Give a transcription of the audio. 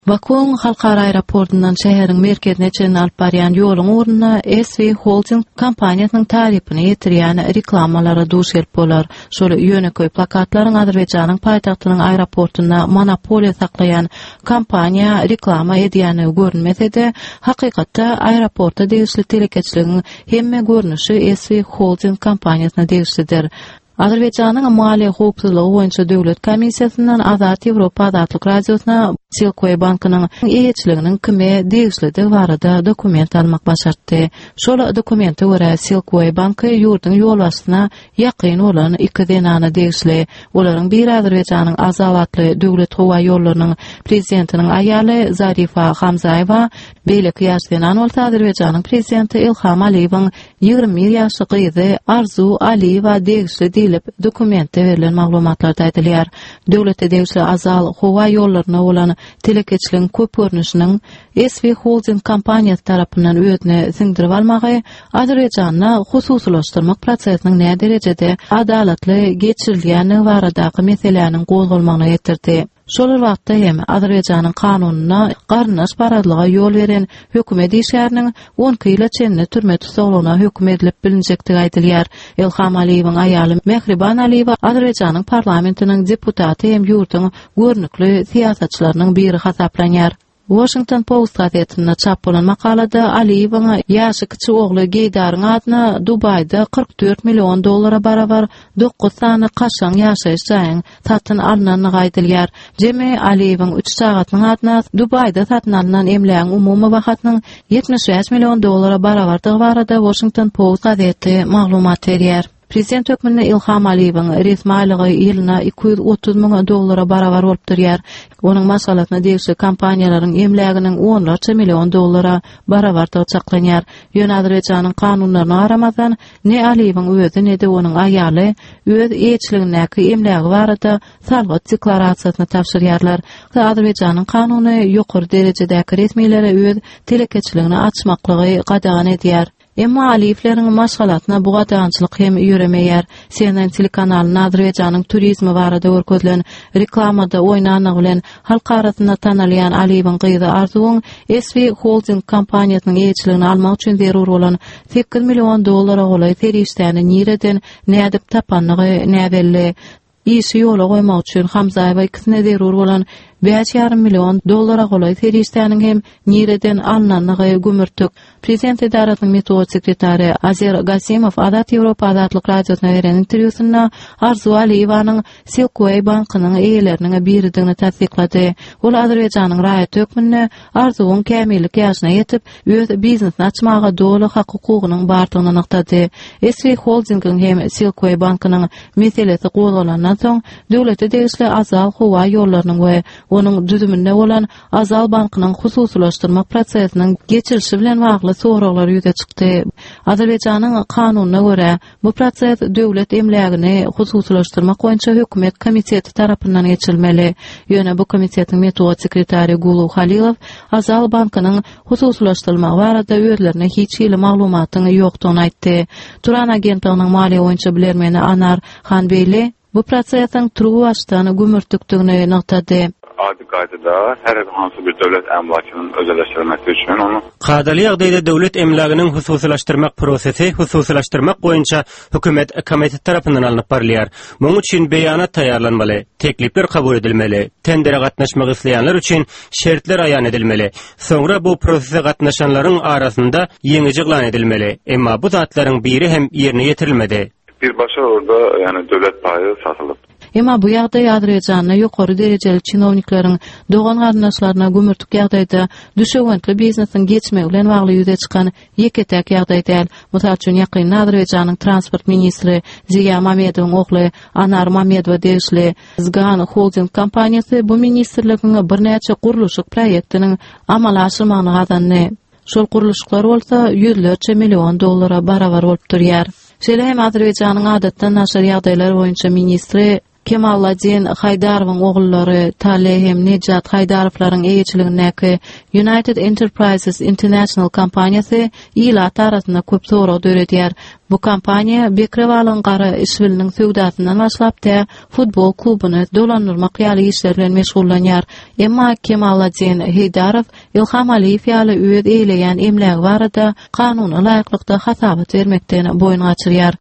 Bakun halkara aeroportundan şäheriň merkezine çen alyp barýan ýoluň ornuna SV Holding kompaniýasynyň tarypyny ýetirýän reklamalara duş gelip bolar. Şol ýöneköý plakatlaryň Azerbaýjanyň paýtagtynyň aeroportuna monopoliýa saklaýan kompaniýa reklama edýäni görünmese-de, hakykatda aeroportda degişli telekeçiligiň hemme görnüşi SV Holding kompaniýasyna degişlidir. Azerbaýjanyň maliýe hukukçylygy boýunça döwlet komissiýasyndan Azat Ýewropa Adatlyk radiosuna Silkoy bankynyň eýetçiliginiň kime degişligi barada dokument almak başartdy. Şol dokumente görä Silkoy banky ýurdun ýolbaşyna ýakyn bolan iki denany degişli. Olaryň biri Azerbaýjanyň azawatly döwlet howa ýollarynyň prezidentiniň aýaly Zarifa Hamzayewa, beýle kıyaslanan bolsa Azerbaýjanyň prezidenti Ilham Aliýewiň 20 ýaşly gyzy Arzu Aliýewa degişli dilip dokumente berilen maglumatlarda aýdylýar. Döwletde degişli azal howa ýollaryna bolan telekeçiligiň köp görnüşiniň SV Holding kompaniýasy tarapyndan öýdüne siňdirip almagy Azerbaýjanyna hususlaşdyrmak prosesiniň näme derejede adalatly geçirilýäni baradaky meselelerin gozulmagyna ýetirdi. Şol wagtda hem Azerbaýjanyň kanunyna garnaş baradlyga ýol beren hökümet işgäriniň 10 ýyla çenli türme tutulmagyna hökm edilip bilinjekdigi aýdylýar. Ilham Aliýewiň aýaly Mehriban Aliýewa Azerbaýjanyň parlamentiniň deputaty hem ýurdun görnükli siýasatçylarynyň biri hasaplanýar. Washington Post gazetinde çap bolan makalada Aliýewiň ýaşy kiçik ogly Geydaryň adyna Dubaýda $44 milyon barabar 9 sany kaşaň ýaşaýyş jaýyň satyn alnanyny aýdylýar. Jeme Aliýewiň 3 sagatynyň adyna Dubaýda satyn alynan emläň umumy bahatynyň $75 milyon barabardygy barada Washington Post gazeti maglumat berýär. Prezident hökmünde Ilham Aliýewiň resmi aýlygy ýylyna $230 milyon barabar bolup durýar. Onuň maşgalatyna degişli kompaniýalaryň emläginiň $10 milyon barabar çaklanýar. Ýöne Azerbaýjanyň kanunlaryna garamazdan ne Aliýewiň özü ne de onuň aýaly öz eýetçiligindäki emlägi barada salgat deklarasiýasyny tapşyrýarlar. Azerbaýjanyň kanuny ýokary derejedäki resmiýetlere öz telekeçiligini açmaklygy gadagan edýär. Emma Aliýewleriň maşgalatyna bu gadançylyk hem ýöremeýär. CNN telekanalyny Azerbaýjanyň turizmi barada görkezlen reklamada oýnanyny bilen halk arasynda tanalýan Aliýewiň gyzy Arzuň SV Holding kompaniýasynyň eýetçiligini almak üçin zerur bolan $8 milyon goly terişdäni nireden nädip tapanlygy näbelli. İşi ýola goýmak üçin Hamzayewa ikisine zerur bolan $5,5 milyon goly terişdäniň hem nireden alnanyny gümürtük. Prezident edaratynyň metod sekretary Azer Gasimow Adat Ýewropa Adatlyk radiosyna beren interwýusynda Arzu Aliýewanyň Silkoy bankynyň eýeleriniň biridigini tasdiklady. Ol Azerbaýjanyň raýat hökmünde Arzuň kämillik ýaşyna ýetip öz biznesini açmaga doly hak hukugynyň bardygyny anyklady. SV Holdingiň hem Silkoy bankynyň meselesi goýulandan soň döwlete degişli azal howa ýollarynyň we onuň düzüminde bolan azal bankynyň hususlaşdyrmak prosesiniň geçirişi bilen bagly soraglar ýüze çykdy. Azerbaýjanyň kanunyna görä bu proses döwlet emlägini hususlaşdyrmak boýunça hökümet komiteti tarapyndan geçirilmeli. Ýöne bu komitetiň metod sekretary Gulu Halilow azal bankynyň hususlaşdyrylmagy barada özlerine hiç ýyly maglumatyň ýokdugyny aýtdy. Turan agentliginiň maliýe boýunça bilermeni Anar Hanbeyli bu prosesiň turgy başdan gümürtükdigini noktady. Adi qaydada her hansı bir döwlet emlakının özelleştirilmesi üçün onu Qadaly ýagdaýda döwlet emlaginiň hususlaşdyrmak prosesi hususlaşdyrmak boýunça hökümet komitet tarapyndan alınıp barylýar. Muň üçin beýanat taýýarlanmaly, teklipler kabul edilmeli, tendere gatnaşmak isleýänler üçin şertler aýan edilmeli. Soňra bu prosese gatnaşanlaryň arasynda ýeňiji glan edilmeli. Emma bu zatlaryň biri hem ýerine ýetirilmedi. Bir başa orada yani döwlet paýy satylyp. Emma bu ýagdaý Azerbaýjanyň ýokary derejeli çynowniklaryň dogan garnaşlaryna gümürtük ýagdaýda düşegentli biznesiň geçmegi bilen bagly ýüze çykan ýeketek ýagdaý däl. Mutal üçin ýakyn Azerbaýjanyň transport ministri Ziya Mamedowyň ogly Anar Mamedowa degişli Zgan Holding kompaniýasy bu ministrligiň bir näçe gurulşyk proýektiniň amal aşyrmagyny gazandy. Şol gurulşyklar bolsa $100 milyon barabar bolup durýar. Şeýle hem Azerbaýjanyň adatdan naşar ýagdaýlar boýunça ministri Kemaladin Haydarowyň ogullary Talehem Nejat Haydarowylaryň eýçiligindäki United Enterprises International kompaniýasy ýyla taratyna köp sorag döredýär. Bu kompaniýa Bekrewalyň gara işbiliniň söwdasyndan başlapda futbol klubyny dolandyrmak ýaly işler bilen meşgullanýar. Emma Kemaladin Haydarow Ilham Aliýew ýaly öz eýleýän emlägi barada kanuny laýyklykda hasabat bermekden boyun gaçyrýar.